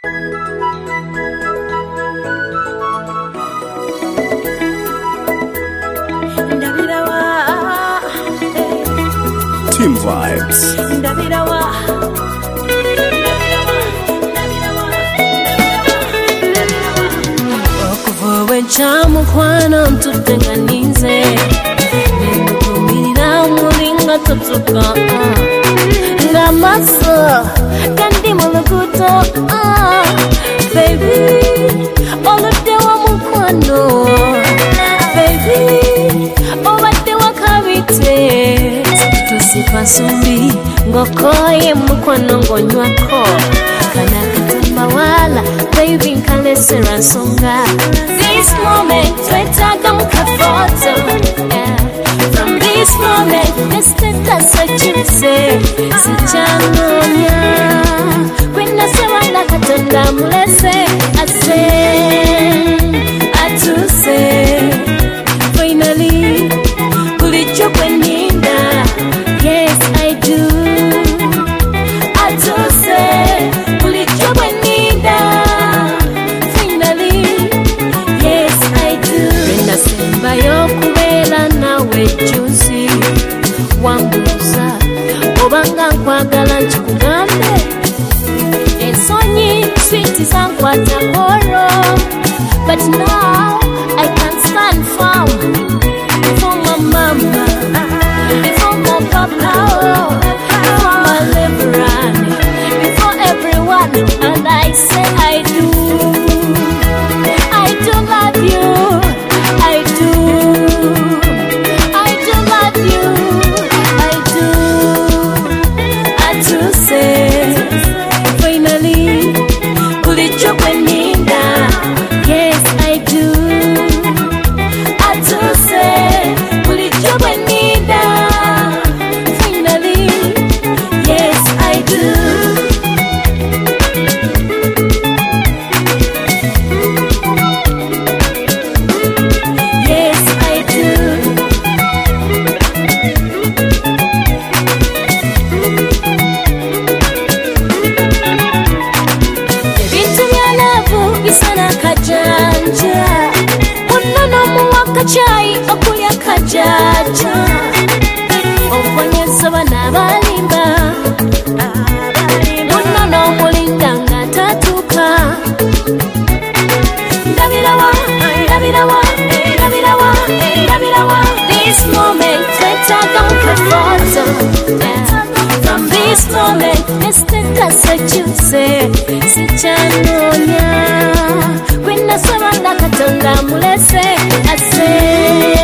Team Vibes. Okuvowe chamu kwana mtutenganize Nimukumirira mulinga tutuka Ngamaso kandi mulukuto Baby oludewa mukwano Baby obadewa kabite Tusipasumbi ngokoye mukwano ngonywako Kana katamba wala baby nkalesera nsonga This moment twetaaga mukafoto From this moment nesiteka kyuse sikyanonya Kwinasema na Katonda mulese ase atuse Finally bulijjo kweninda Yes I do atuse bulijjo kweninda Finally yes I do Nasemba yokubeera nawe juzi Wambuuza obanga nkwagala nkikugambe Ensonyi sweet zankwata koro But now I can't stand firm Before my mama Before my papa Before my liberan Before everyone And I say I do I do love you I do I do love you I do I do say Finally bulijjo kweninda Yes I do I do say bulijjo kweninda Finally yes I do Yes I do Ebintu bya love bisana kajanja Unono muwaka chai okulya kajaja Omponyeza bana balimba Unono mulinda nga tatuka Ndabirawa This moment twetaaga mukafoto From this moment nesiteka kyuse sikyanonya Kwinasaba na Katonda mulese ase